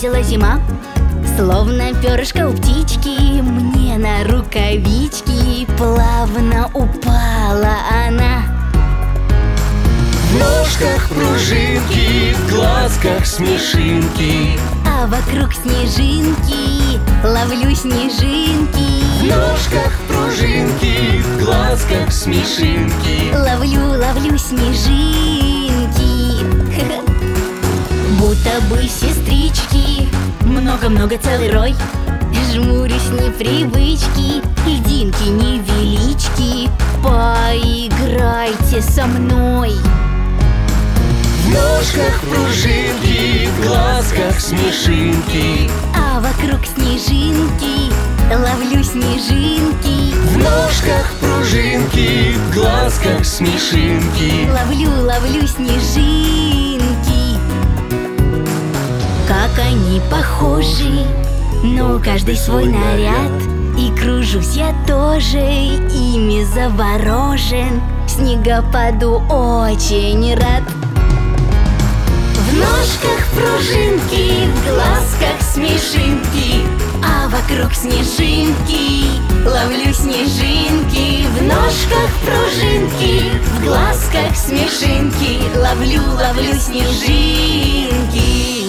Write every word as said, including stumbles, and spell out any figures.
приблизилась зима, словно перышко у птички, мне на рукавички плавно упала она. В ножках пружинки, в глазках смешинки, а вокруг снежинки, ловлю снежинки. В ножках пружинки, в глазках смешинки, ловлю, ловлю снежинки. Будто бы сестрички, много-много целый рой. Жмурюсь непривычки, льдинки невелички, поиграйте со мной. в ножках пружинки, в глазках смешинки, а вокруг снежинки, ловлю снежинки. в ножках пружинки, в глазках смешинки, ловлю, ловлю снежинки. Как они похожи, но каждый свой наряд, и кружусь я тоже, ими заворожен, снегопаду очень рад. В ножках пружинки, в глазках смешинки, а вокруг снежинки, ловлю снежинки. В ножках пружинки, в глазках смешинки, ловлю, ловлю снежинки.